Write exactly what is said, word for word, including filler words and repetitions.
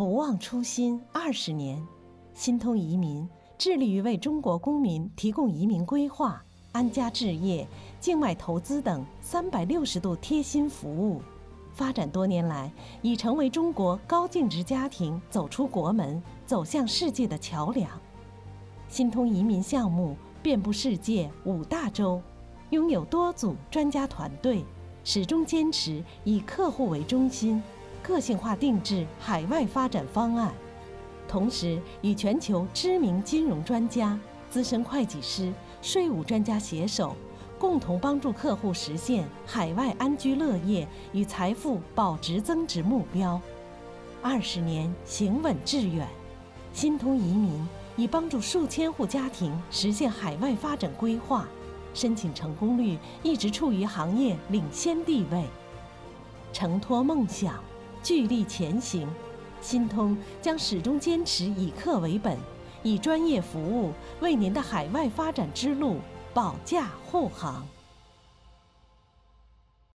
不忘初心二十年，新通移民致力于为中国公民提供移民规划、安家置业、境外投资等三百六十度贴心服务。发展多年来，已成为中国高净值家庭走出国门、走向世界的桥梁。新通移民项目遍布世界五大洲，拥有多组专家团队，始终坚持以客户为中心，个性化定制海外发展方案。同时，与全球知名金融专家、资深会计师、税务专家携手，共同帮助客户实现海外安居乐业与财富保值增值目标。二十年行稳致远，新通移民已帮助数千户家庭实现海外发展规划，申请成功率一直处于行业领先地位。承托梦想，聚力前行，新通将始终坚持以客为本，以专业服务为您的海外发展之路保驾护航。